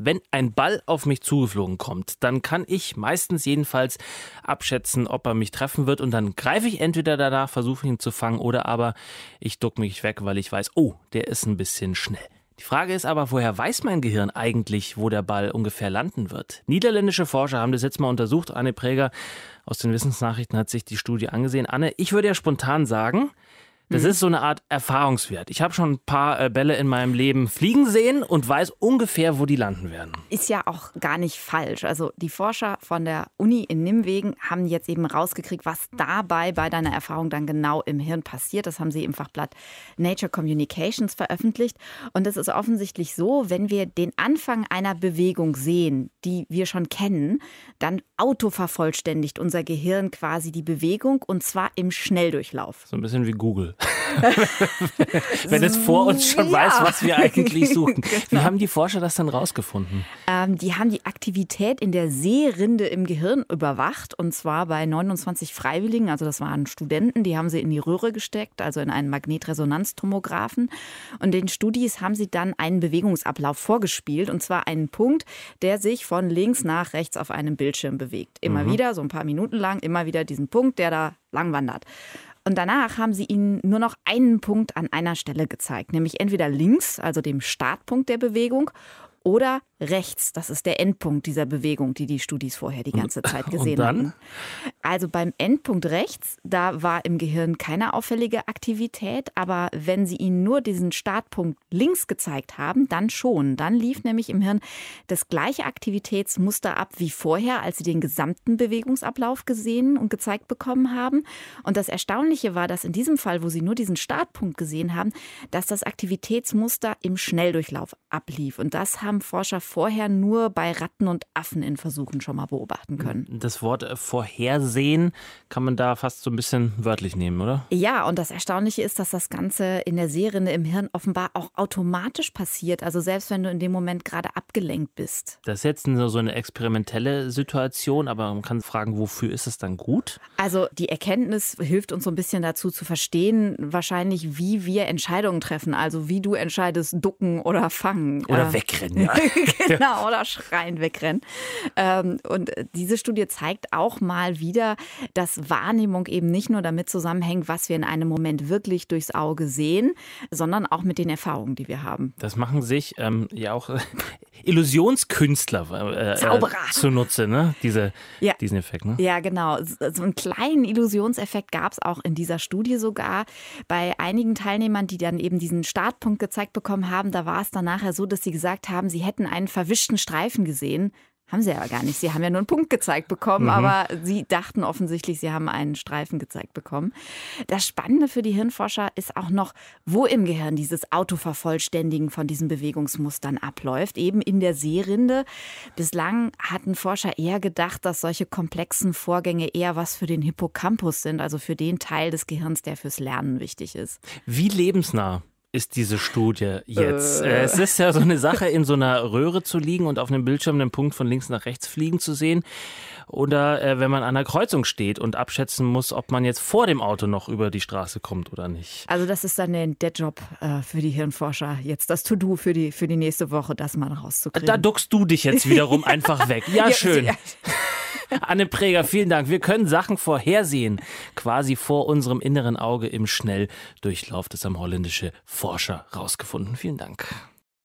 wenn ein Ball auf mich zugeflogen kommt, dann kann ich meistens jedenfalls abschätzen, ob er mich treffen wird. Und dann greife ich entweder danach, versuche ihn zu fangen, oder aber ich duck mich weg, weil ich weiß, oh, der ist ein bisschen schnell. Die Frage ist aber, woher weiß mein Gehirn eigentlich, wo der Ball ungefähr landen wird? Niederländische Forscher haben das jetzt mal untersucht. Anne Präger aus den Wissensnachrichten hat sich die Studie angesehen. Anne, ich würde ja spontan sagen, das ist so eine Art Erfahrungswert. Ich habe schon ein paar Bälle in meinem Leben fliegen sehen und weiß ungefähr, wo die landen werden. Ist ja auch gar nicht falsch. Also die Forscher von der Uni in Nimwegen haben jetzt eben rausgekriegt, was dabei bei deiner Erfahrung dann genau im Hirn passiert. Das haben sie im Fachblatt Nature Communications veröffentlicht. Und es ist offensichtlich so, wenn wir den Anfang einer Bewegung sehen, die wir schon kennen, dann autovervollständigt unser Gehirn quasi die Bewegung, und zwar im Schnelldurchlauf. So ein bisschen wie Google. Wenn es vor uns schon weiß, was wir eigentlich suchen. Genau. Wie haben die Forscher das dann rausgefunden? Die haben die Aktivität in der Sehrinde im Gehirn überwacht, und zwar bei 29 Freiwilligen, also das waren Studenten, die haben sie in die Röhre gesteckt, also in einen Magnetresonanztomographen. Und den Studis haben sie dann einen Bewegungsablauf vorgespielt, und zwar einen Punkt, der sich von links nach rechts auf einem Bildschirm bewegt. Immer wieder, so ein paar Minuten lang, immer wieder diesen Punkt, der da lang wandert. Und danach haben sie ihnen nur noch einen Punkt an einer Stelle gezeigt, nämlich entweder links, also dem Startpunkt der Bewegung, oder rechts, das ist der Endpunkt dieser Bewegung, die die Studis vorher die ganze Zeit gesehen hatten. Also beim Endpunkt rechts, da war im Gehirn keine auffällige Aktivität, aber wenn sie ihnen nur diesen Startpunkt links gezeigt haben, dann schon. Dann lief nämlich im Hirn das gleiche Aktivitätsmuster ab wie vorher, als sie den gesamten Bewegungsablauf gesehen und gezeigt bekommen haben. Und das Erstaunliche war, dass in diesem Fall, wo sie nur diesen Startpunkt gesehen haben, dass das Aktivitätsmuster im Schnelldurchlauf ablief. Und das haben Forscher vorher nur bei Ratten und Affen in Versuchen schon mal beobachten können. Das Wort vorhersehen kann man da fast so ein bisschen wörtlich nehmen, oder? Ja, und das Erstaunliche ist, dass das Ganze in der Sehrinde im Hirn offenbar auch automatisch passiert. Also selbst wenn du in dem Moment gerade abgelenkt bist. Das ist jetzt so eine experimentelle Situation, aber man kann fragen, wofür ist es dann gut? Also die Erkenntnis hilft uns so ein bisschen dazu zu verstehen, wahrscheinlich wie wir Entscheidungen treffen. Also wie du entscheidest, ducken oder fangen. Oder wegrennen, ja. Genau, oder schreien, wegrennen. Und diese Studie zeigt auch mal wieder, dass Wahrnehmung eben nicht nur damit zusammenhängt, was wir in einem Moment wirklich durchs Auge sehen, sondern auch mit den Erfahrungen, die wir haben. Das machen sich ja auch Illusionskünstler Zauberer zunutze, ne? Diesen Effekt. Ne? Ja, genau. So einen kleinen Illusionseffekt gab es auch in dieser Studie sogar. Bei einigen Teilnehmern, die dann eben diesen Startpunkt gezeigt bekommen haben, da war es dann nachher so, dass sie gesagt haben, sie hätten einen verwischten Streifen gesehen. Haben sie aber gar nicht. Sie haben ja nur einen Punkt gezeigt bekommen, aber sie dachten offensichtlich, sie haben einen Streifen gezeigt bekommen. Das Spannende für die Hirnforscher ist auch noch, wo im Gehirn dieses Autovervollständigen von diesen Bewegungsmustern abläuft, eben in der Sehrinde. Bislang hatten Forscher eher gedacht, dass solche komplexen Vorgänge eher was für den Hippocampus sind, also für den Teil des Gehirns, der fürs Lernen wichtig ist. Wie lebensnah ist diese Studie jetzt? Es ist ja so eine Sache, in so einer Röhre zu liegen und auf einem Bildschirm einen Punkt von links nach rechts fliegen zu sehen. Oder wenn man an einer Kreuzung steht und abschätzen muss, ob man jetzt vor dem Auto noch über die Straße kommt oder nicht. Also das ist dann der Job für die Hirnforscher, jetzt das To-Do für die nächste Woche, das mal rauszukriegen. Da duckst du dich jetzt wiederum einfach weg. Ja, schön. Anne Präger, vielen Dank. Wir können Sachen vorhersehen, quasi vor unserem inneren Auge im Schnelldurchlauf. Das haben holländische Forscher rausgefunden. Vielen Dank.